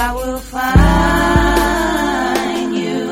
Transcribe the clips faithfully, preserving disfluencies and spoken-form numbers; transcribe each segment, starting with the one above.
I will find you.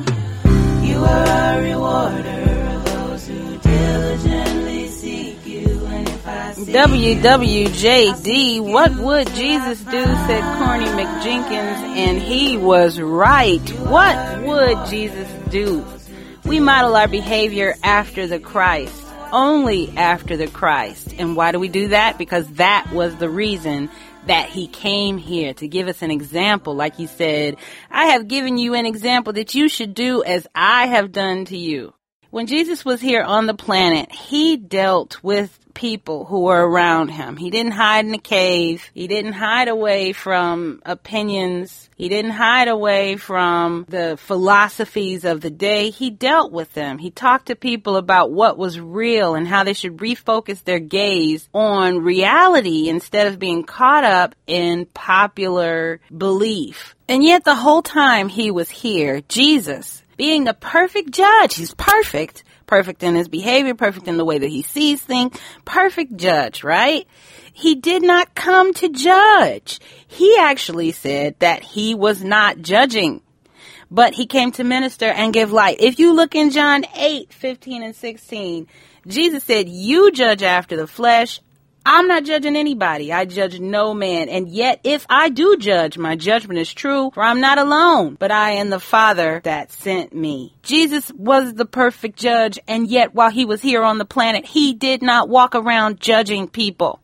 You are a rewarder of those who diligently seek you. And if I see W W J D, what would Jesus do, said Corny McJenkins, and he was right. What would Jesus do? We model our behavior after the Christ, only after the Christ. And why do we do that? Because that was the reason that he came here, to give us an example. Like he said, I have given you an example that you should do as I have done to you. When Jesus was here on the planet, he dealt with people who were around him. He didn't hide in a cave. He didn't hide away from opinions. He didn't hide away from the philosophies of the day. He dealt with them. He talked to people about what was real and how they should refocus their gaze on reality instead of being caught up in popular belief. And yet the whole time he was here, Jesus, being a perfect judge, he's perfect, perfect in his behavior, perfect in the way that he sees things, perfect judge, right? He did not come to judge. He actually said that he was not judging, but he came to minister and give light. If you look in John eight, fifteen and sixteen, Jesus said, you judge after the flesh. I'm not judging anybody. I judge no man. And yet, if I do judge, my judgment is true, for I'm not alone, but I am the Father that sent me. Jesus was the perfect judge, and yet while he was here on the planet, he did not walk around judging people.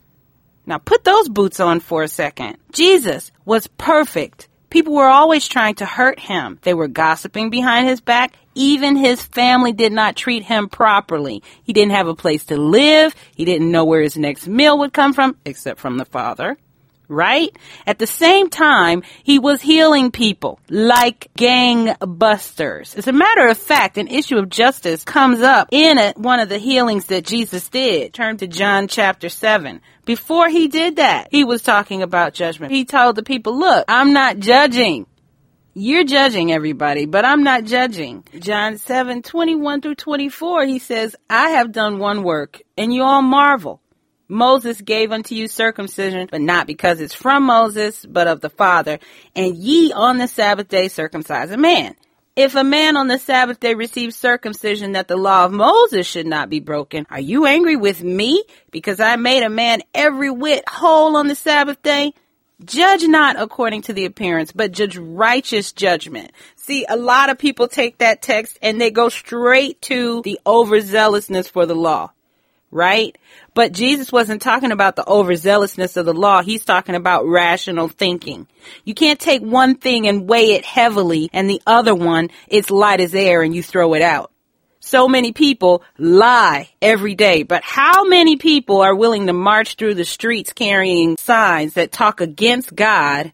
Now put those boots on for a second. Jesus was perfect. People were always trying to hurt him. They were gossiping behind his back. Even his family did not treat him properly. He didn't have a place to live. He didn't know where his next meal would come from, except from the Father. Right? At the same time, he was healing people like gangbusters. As a matter of fact, an issue of justice comes up in a, one of the healings that Jesus did. Turn to John chapter seven. Before he did that, he was talking about judgment. He told the people, look, I'm not judging. You're judging everybody, but I'm not judging. John seven, twenty-one through twenty-four, he says, I have done one work, and you all marvel. Moses gave unto you circumcision, but not because it's from Moses, but of the Father. And ye on the Sabbath day circumcise a man. If a man on the Sabbath day receives circumcision that the law of Moses should not be broken, are you angry with me because I made a man every whit whole on the Sabbath day? Judge not according to the appearance, but judge righteous judgment. See, a lot of people take that text and they go straight to the overzealousness for the law. Right? But Jesus wasn't talking about the overzealousness of the law. He's talking about rational thinking. You can't take one thing and weigh it heavily and the other one, it's light as air and you throw it out. So many people lie every day, but how many people are willing to march through the streets carrying signs that talk against God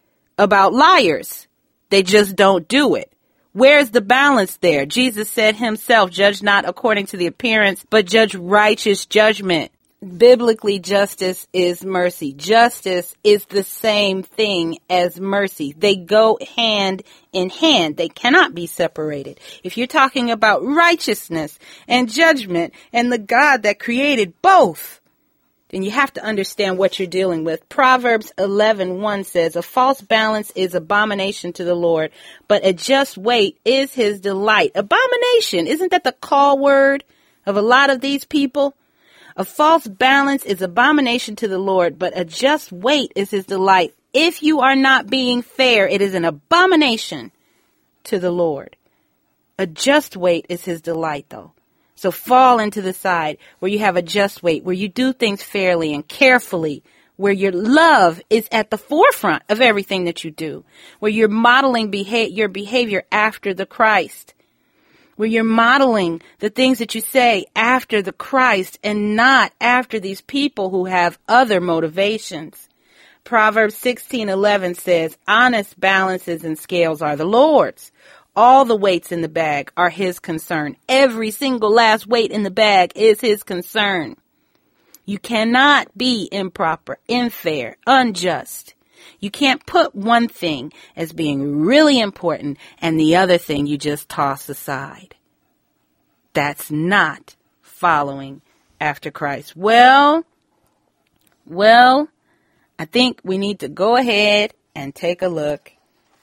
about liars? They just don't do it. Where's the balance there? Jesus said himself, judge not according to the appearance, but judge righteous judgment. Biblically, justice is mercy. Justice is the same thing as mercy. They go hand in hand. They cannot be separated. If you're talking about righteousness and judgment and the God that created both, then you have to understand what you're dealing with. Proverbs eleven one says, a false balance is abomination to the Lord, but a just weight is his delight. Abomination, isn't that the call word of a lot of these people? A false balance is abomination to the Lord, but a just weight is his delight. If you are not being fair, it is an abomination to the Lord. A just weight is his delight, though. So fall into the side where you have a just weight, where you do things fairly and carefully, where your love is at the forefront of everything that you do, where you're modeling beha- your behavior after the Christ, where you're modeling the things that you say after the Christ and not after these people who have other motivations. Proverbs sixteen eleven says, honest balances and scales are the Lord's. All the weights in the bag are his concern. Every single last weight in the bag is his concern. You cannot be improper, unfair, unjust. You can't put one thing as being really important and the other thing you just toss aside. That's not following after Christ. Well, well, I think we need to go ahead and take a look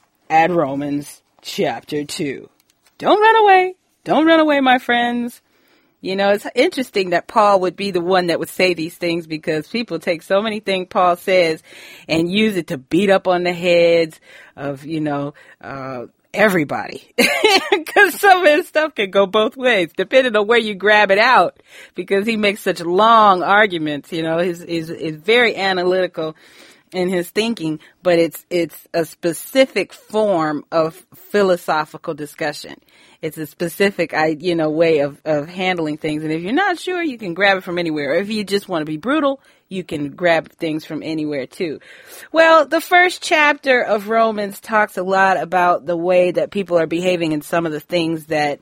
at Romans chapter two. Don't run away. Don't run away, my friends. You know, it's interesting that Paul would be the one that would say these things, because people take so many things Paul says and use it to beat up on the heads of, you know, uh, everybody. Because some of his stuff can go both ways, depending on where you grab it out, because he makes such long arguments. You know, he's, he's, he's very analytical in his thinking, but it's it's a specific form of philosophical discussion. It's a specific, I you know, way of, of handling things. And if you're not sure, you can grab it from anywhere. If you just want to be brutal, you can grab things from anywhere too. Well, the first chapter of Romans talks a lot about the way that people are behaving and some of the things that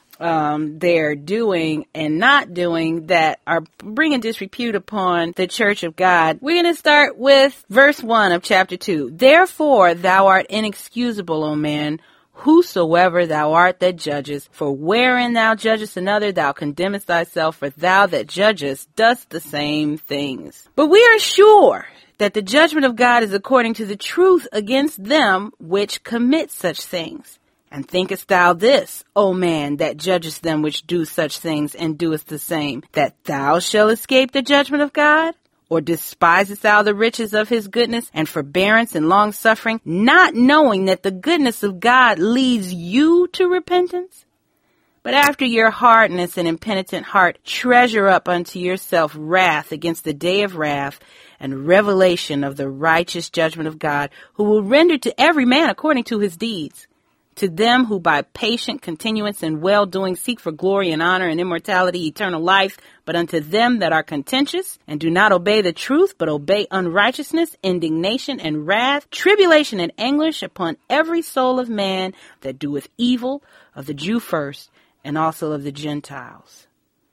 Um, they're doing and not doing that are bringing disrepute upon the church of God. We're going to start with verse one of chapter two. Therefore, thou art inexcusable, O man, whosoever thou art that judgest. For wherein thou judgest another, thou condemnest thyself, for thou that judgest dost the same things. But we are sure that the judgment of God is according to the truth against them which commit such things. And thinkest thou this, O man, that judgest them which do such things, and doest the same, that thou shalt escape the judgment of God? Or despisest thou the riches of his goodness and forbearance and long-suffering, not knowing that the goodness of God leads you to repentance? But after your hardness and impenitent heart, treasure up unto yourself wrath against the day of wrath, and revelation of the righteous judgment of God, who will render to every man according to his deeds. To them who by patient continuance and well-doing seek for glory and honor and immortality, eternal life, but unto them that are contentious and do not obey the truth, but obey unrighteousness, indignation and wrath, tribulation and anguish upon every soul of man that doeth evil, of the Jew first, and also of the Gentiles.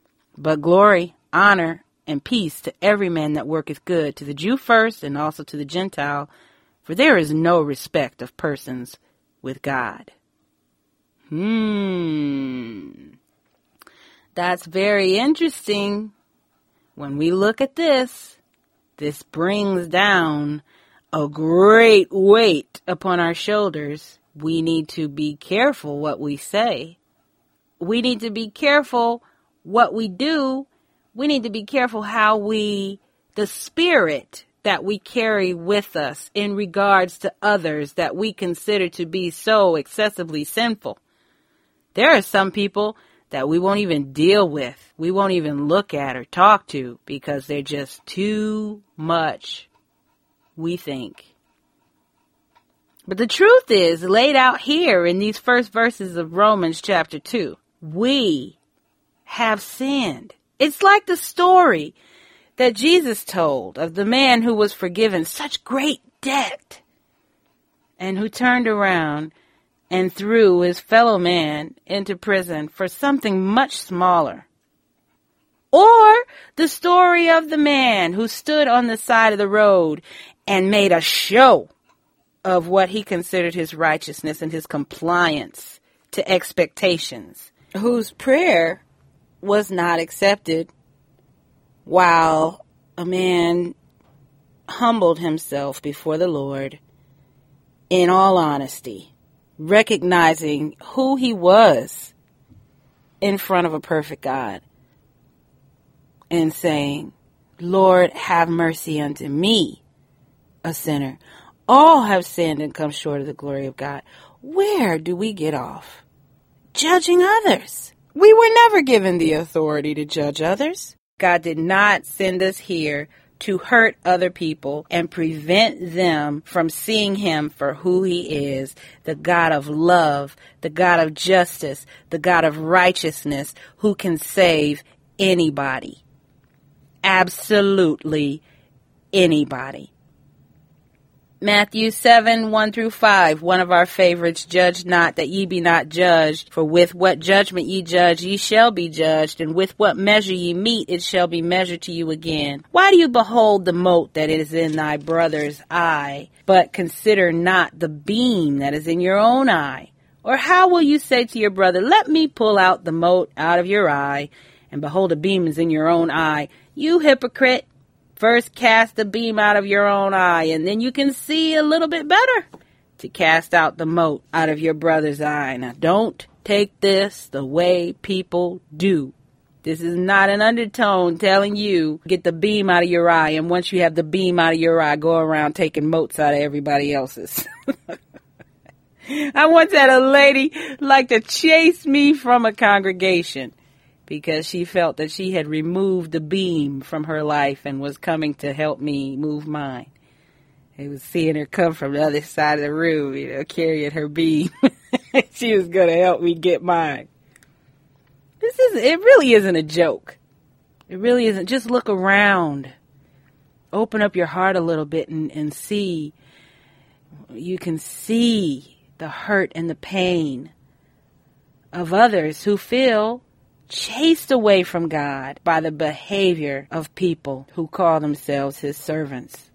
But glory, honor, and peace to every man that worketh good, to the Jew first, and also to the Gentile, for there is no respect of persons with God. Hmm. That's very interesting. When we look at this, this brings down a great weight upon our shoulders. We need to be careful what we say. We need to be careful what we do. We need to be careful how we, the spirit that we carry with us in regards to others that we consider to be so excessively sinful. There are some people that we won't even deal with. We won't even look at or talk to because they're just too much, we think. But the truth is laid out here in these first verses of Romans chapter two. We have sinned. It's like the story that Jesus told of the man who was forgiven such great debt and who turned around and threw his fellow man into prison for something much smaller. Or the story of the man who stood on the side of the road and made a show of what he considered his righteousness and his compliance to expectations, whose prayer was not accepted, while a man humbled himself before the Lord in all honesty, recognizing who he was in front of a perfect God and saying, Lord, have mercy unto me, a sinner. All have sinned and come short of the glory of God. Where do we get off? Judging others. We were never given the authority to judge others. God did not send us here to hurt other people and prevent them from seeing him for who he is, the God of love, the God of justice, the God of righteousness, who can save anybody. Absolutely anybody. Matthew seven, one through five, one of our favorites, judge not that ye be not judged, for with what judgment ye judge, ye shall be judged, and with what measure ye meet, it shall be measured to you again. Why do you behold the mote that is in thy brother's eye, but consider not the beam that is in your own eye? Or how will you say to your brother, let me pull out the mote out of your eye, and behold, a beam is in your own eye? You hypocrite! First cast the beam out of your own eye, and then you can see a little bit better to cast out the mote out of your brother's eye. Now, don't take this the way people do. This is not an undertone telling you get the beam out of your eye, and once you have the beam out of your eye, go around taking motes out of everybody else's. I once had a lady like to chase me from a congregation because she felt that she had removed the beam from her life and was coming to help me move mine. I was seeing her come from the other side of the room, you know, carrying her beam. She was going to help me get mine. This is, it really isn't a joke. It really isn't. Just look around. Open up your heart a little bit and, and see. You can see the hurt and the pain of others who feel chased away from God by the behavior of people who call themselves his servants.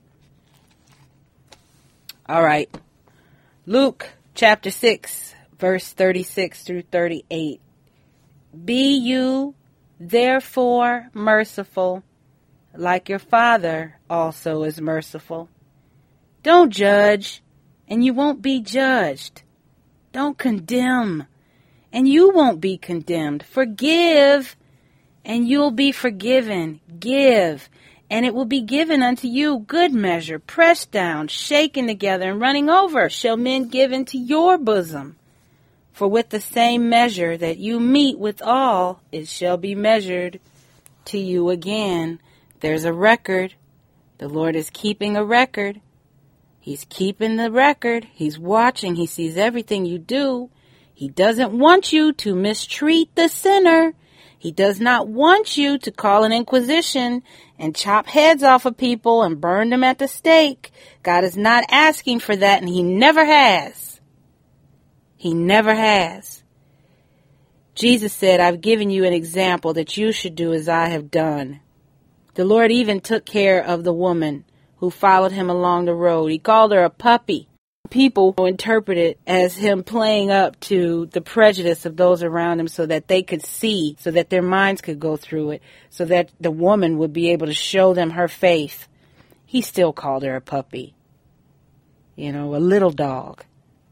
All right. Luke chapter six, verse thirty-six through thirty-eight. Be you therefore merciful, like your Father also is merciful. Don't judge, and you won't be judged. Don't condemn, and you won't be condemned. Forgive, and you'll be forgiven. Give, and it will be given unto you. Good measure, pressed down, shaken together, and running over, shall men give into your bosom. For with the same measure that you meet withal, it shall be measured to you again. There's a record. The Lord is keeping a record. He's keeping the record. He's watching. He sees everything you do. He doesn't want you to mistreat the sinner. He does not want you to call an inquisition and chop heads off of people and burn them at the stake. God is not asking for that, and he never has. He never has. Jesus said, I've given you an example that you should do as I have done. The Lord even took care of the woman who followed him along the road. He called her a puppy. People interpret it as him playing up to the prejudice of those around him so that they could see, so that their minds could go through it, so that the woman would be able to show them her faith. He still called her a puppy. You know, a little dog.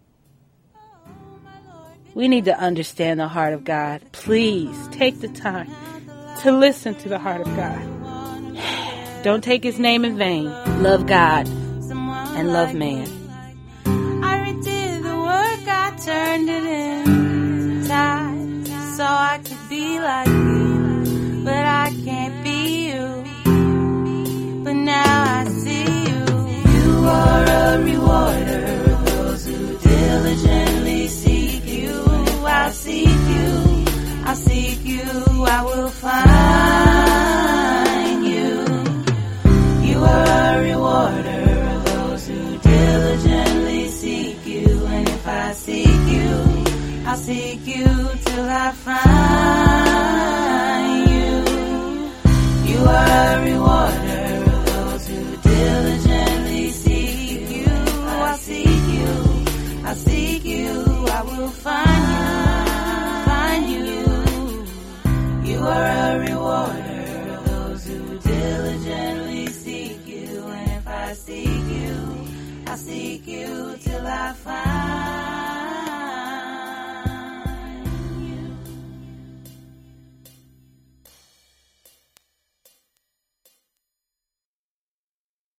We need to understand the heart of God. Please take the time to listen to the heart of God. Don't take his name in vain. Love God and love man. I redid the work, I turned it inside so I could be like you, but I can't be you. But now I see you. You are a rewarder of those who diligently seek you. I'll seek you, I'll seek you, I will find you. You are a rewarder of those who diligently seek you. And if I seek you, I'll seek you till I find you. You are a rewarder of those who diligently seek you. I'll seek you, I'll seek you, I will find you. You are a rewarder of those who diligently seek you. And if I seek you, I'll seek you